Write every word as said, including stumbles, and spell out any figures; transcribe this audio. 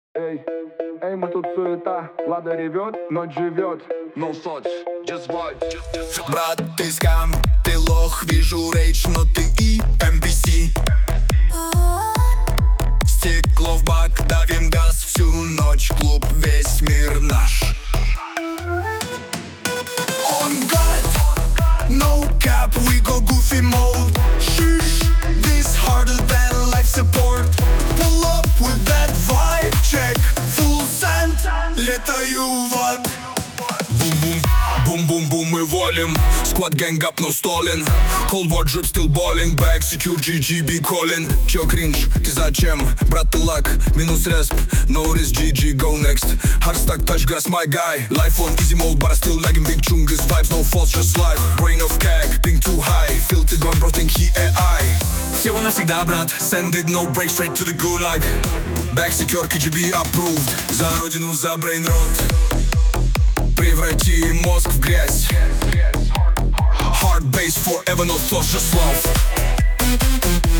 Эй, эй, мы тут суета, Лада ревет, ночь живет. No соц, just vibe. Брат, ты скам, ты лох, вижу рейдж, но ты и эм би си. Стекло в бак, давим газ всю ночь, клуб, весь мир наш. On God, no cap, we go goofy mode. Shush, this harder than life support. Pull up with that vibe, check, full send. Летаю в ад. Бум-бум, бум-бум-бум, мы волим. Squad gang up, no stalling. Cold war drip, still balling. Back, secure, джи джи, be calling. Чё кринж, ты зачем? Брат, ты лак, минус респ. No risk, джи джи, go next. Hard stack, touch grass, my guy. Life on easy mode, but I still lagging. Big chungus, vibes, no false, just life. Brain of cag, ping too high. Filtered one, bro, think he эй ай. Всего навсегда, брат. Send it, no break, straight to the gulag. Back, secure, кей джи би approved. За родину, за brain rot. Преврати мозг в грязь. Hard bass forever, no thoughts, just love.